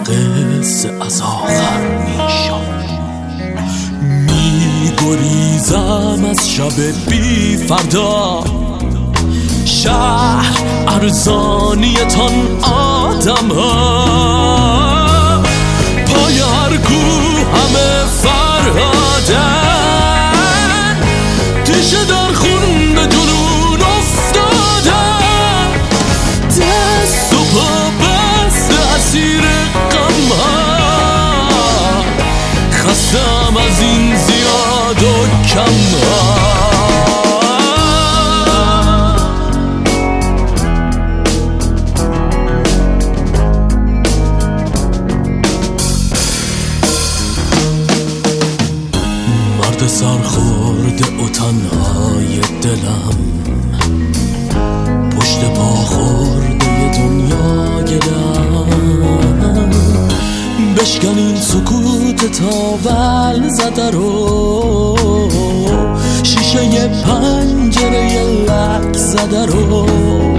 قصه از آخر میشم، میگریزم از شب بی فردا. شهر ارزانیتان آدم ها، پای هر کو همه فرهادن، دیشه در خون به جنون افتادن. دست و پا بسته اسیر غم ها، خستم از این زیاد و کم ها. سرخورده و تنهای دلم، پشت پا خورده دنیا گلم. بشکن این سکوت تاول زده رو، شیشه پنجره لک زده رو.